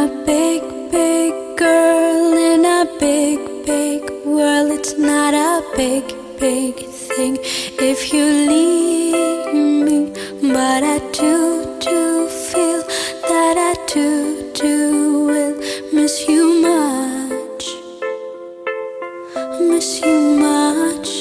big, big girl in a big, big world. It's not a big, big thing if you leave me, but I do feel that I do will miss you much, miss you much.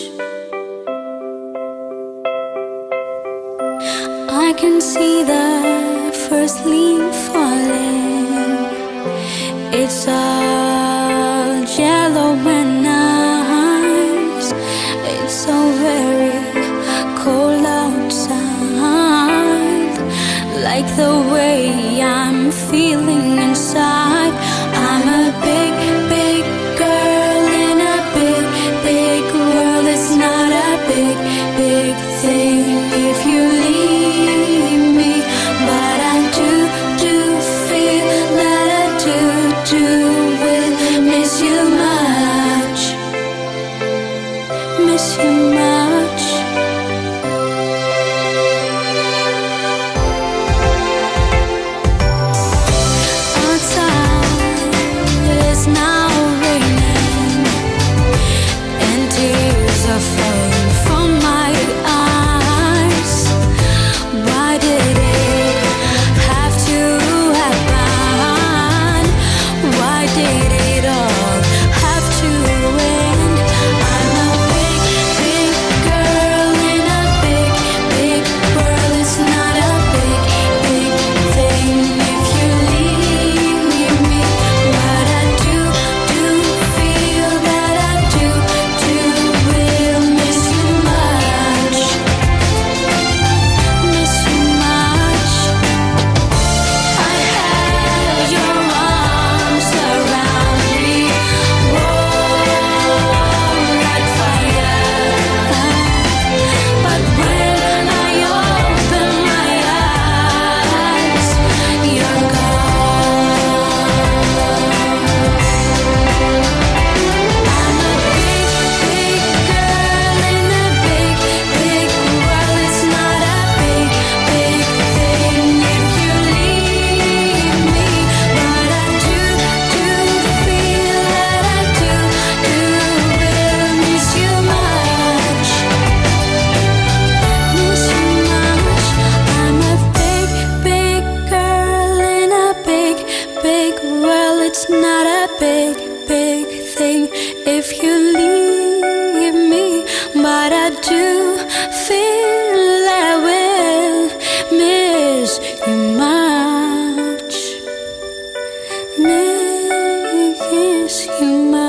I can see the first leaf falling. It's all yellow and nice. It's so very cold outside, like the way I'm feeling inside. I'm a big, big girl in a big, big world. It's not a big, big thing if you leave me, but I do feel that I do will miss you much, miss you much. Outside it's now raining and tears are falling from my eyes. Why did it have to happen? Why did it all have to end? I'm a big, big girl in a big, big world. It's not a big, big thing if you leave me, but I do feel that I do will miss you much, miss you much. I had your arms around me, warm like fire, but when I open my eyes, you're gone. I'm a big, big girl in a big, big world. It's not a big, big thing if you leave me, but I do feel that I will miss you much, miss you much. I'm a big, big girl in a big, big world. It's not a big, big thing if you leave me, but I do feel I will miss you much, miss you much.